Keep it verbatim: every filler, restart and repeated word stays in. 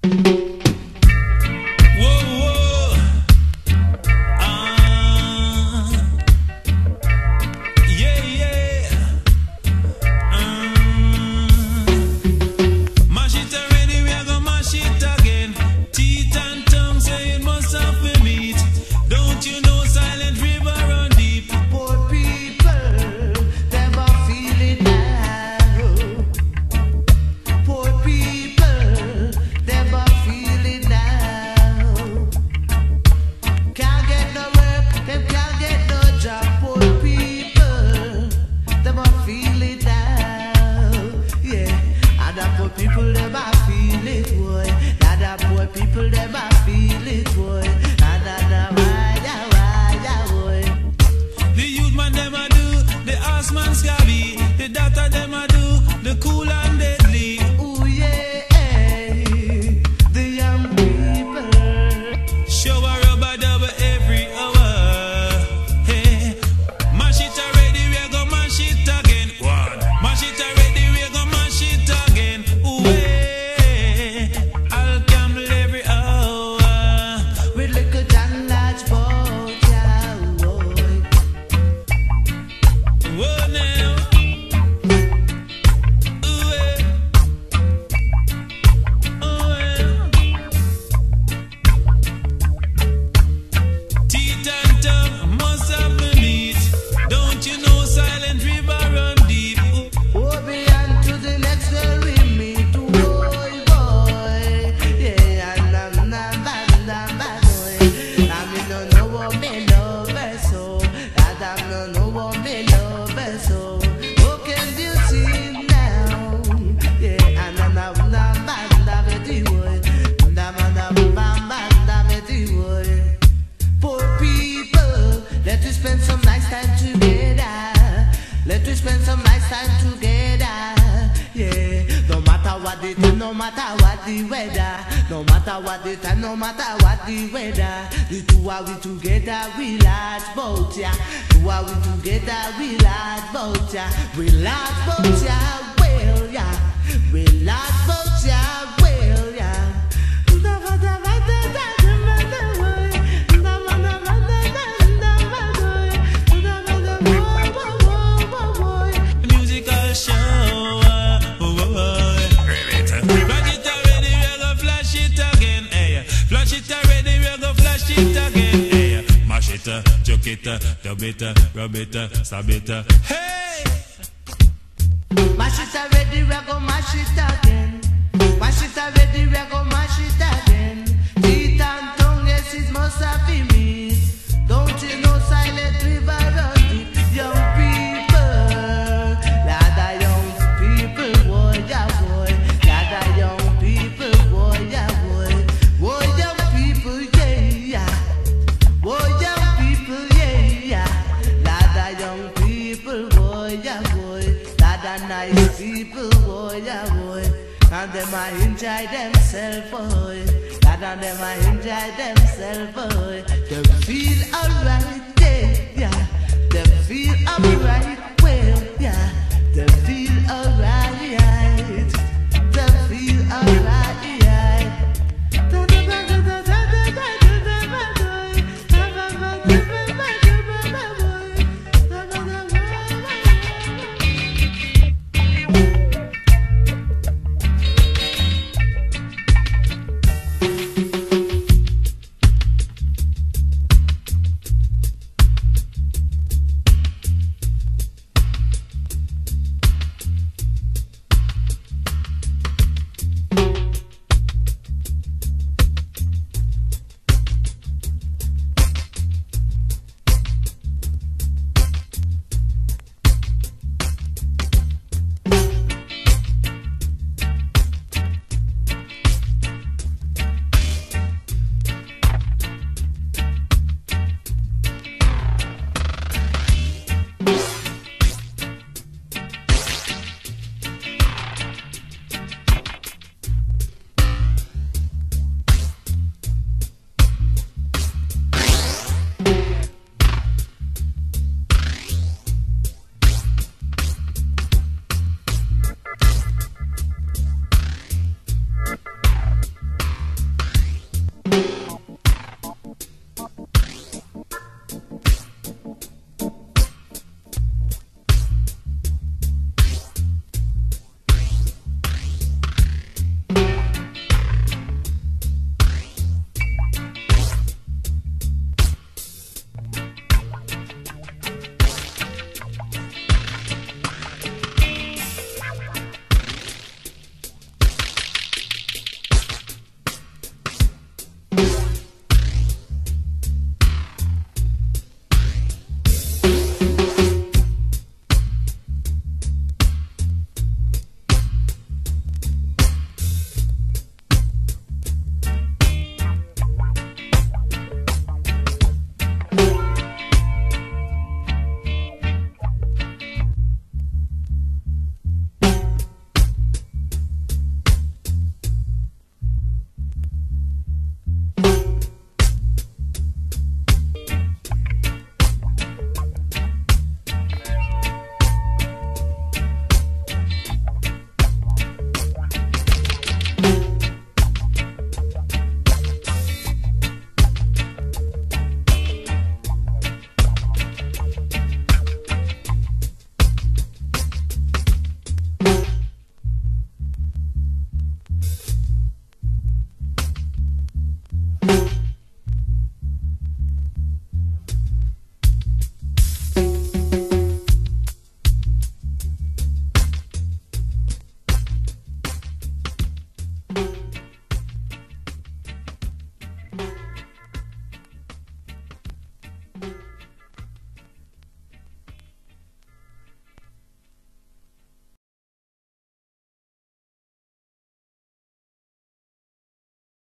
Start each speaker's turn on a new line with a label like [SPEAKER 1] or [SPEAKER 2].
[SPEAKER 1] Sabita, hey!
[SPEAKER 2] Mash it already, we go mash it again. Mash it already, we go mash it again. Teeth and tongue, yes, it must have been me. Don't you know silent river run deep? Young people, lot of young people, boy, yeah, boy. Lot of young people, boy, yeah, boy. Boy, young people, yeah, yeah. Boy, young people, yeah, yeah. Young people, boy, yeah, boy. Lot of nice people, boy, yeah, boy. And them a enjoy themselves, boy. Lot of them a enjoy themselves, boy. Them feel alright, yeah, yeah. Them feel alright, well, yeah. Them feel alright. Them feel alright, yeah. it.